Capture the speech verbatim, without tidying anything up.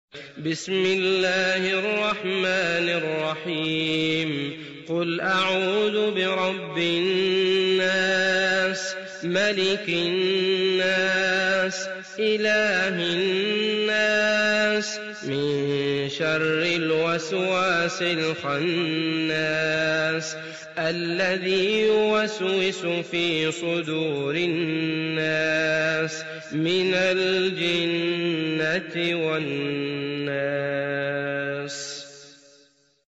بسم الله الرحمن الرحيم قل أعوذ برب الناس ملك الناس إله الناس من شر الوسواس الخناس الذي يوسوس في صدور الناس من الجنة والناس.